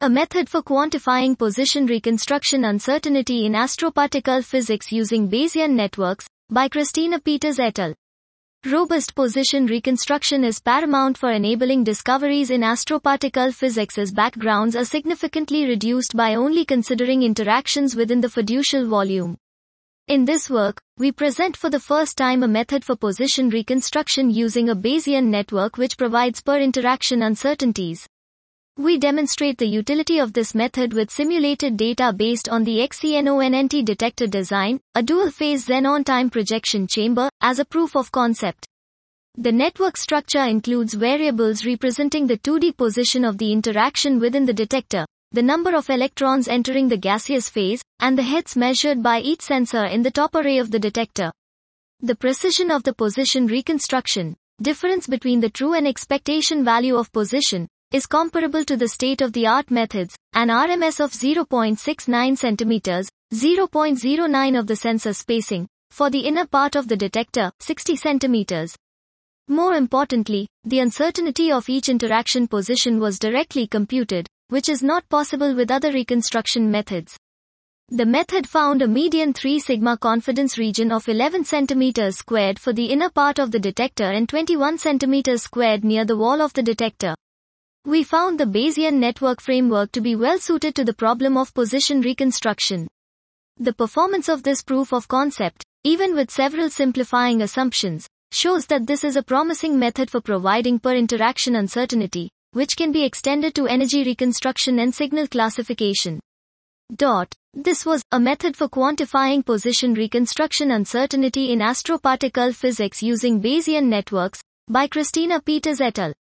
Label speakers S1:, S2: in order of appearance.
S1: A method for quantifying position reconstruction uncertainty in astroparticle physics using Bayesian networks, by Christina Peters et al. Robust position reconstruction is paramount for enabling discoveries in astroparticle physics as backgrounds are significantly reduced by only considering interactions within the fiducial volume. In this work, we present for the first time a method for position reconstruction using a Bayesian network which provides per-interaction uncertainties. We demonstrate the utility of this method with simulated data based on the XENONNT detector design, a dual-phase xenon time projection chamber, as a proof of concept. The network structure includes variables representing the 2D position of the interaction within the detector, the number of electrons entering the gaseous phase, and the hits measured by each sensor in the top array of the detector. The precision of the position reconstruction, difference between the true and expectation value of position, is comparable to the state-of-the-art methods, an RMS of 0.69 cm, 0.09 of the sensor spacing, for the inner part of the detector, 60 cm. More importantly, the uncertainty of each interaction position was directly computed, which is not possible with other reconstruction methods. The method found a median 3 sigma confidence region of 11 cm squared for the inner part of the detector and 21 cm squared near the wall of the detector. We found the Bayesian network framework to be well suited to the problem of position reconstruction. The performance of this proof of concept, even with several simplifying assumptions, shows that this is a promising method for providing per-interaction uncertainty, which can be extended to energy reconstruction and signal classification. This was a method for quantifying position reconstruction uncertainty in astroparticle physics using Bayesian networks, by Christina Peters et al.